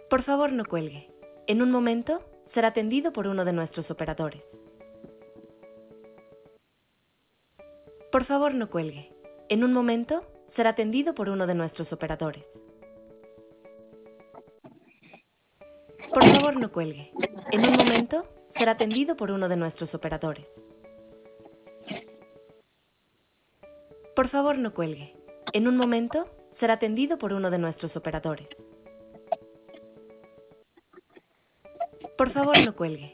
Por favor, no cuelgue. En un momento será atendido por uno de nuestros operadores. Por favor, no cuelgue. En un momento será atendido por uno de nuestros operadores. Por favor, no cuelgue. En un momento será atendido por uno de nuestros operadores. Por favor, no cuelgue. En un momento será atendido por uno de nuestros operadores. Por favor, no cuelgue.